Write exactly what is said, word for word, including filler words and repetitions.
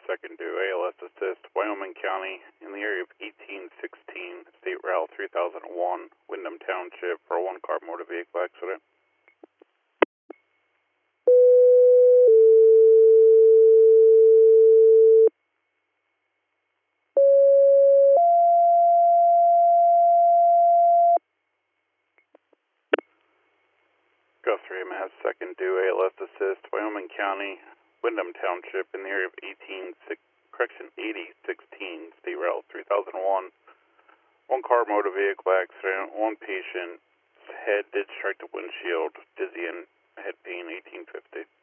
second due A L S assist, Wyoming County, in the area of eighteen sixteen, State Route three thousand one, Wyndham Township, for a one-car motor vehicle accident. Guthrie, Mass, second due A L S assist, Wyoming County, Wyndham Township, in the area of eighteen, correction, eighty sixteen, State Route three thousand one, one car motor vehicle accident, one patient, head did strike the windshield, dizzy and head pain, eighteen fifty.